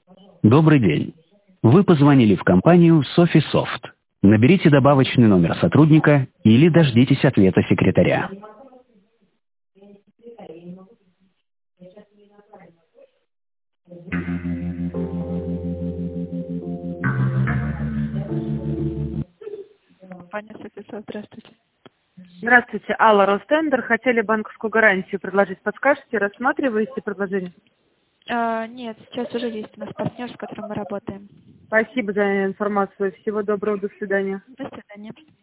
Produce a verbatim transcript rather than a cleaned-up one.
Добрый день. Вы позвонили в компанию SofiSoft. Наберите добавочный номер сотрудника или дождитесь ответа секретаря. Компания SofiSoft, здравствуйте. Здравствуйте, Алла, Ростендер. Хотели банковскую гарантию предложить. Подскажете, рассматриваете предложение? А, нет, сейчас уже есть у нас партнер, с которым мы работаем. Спасибо за информацию. Всего доброго, до свидания. До свидания.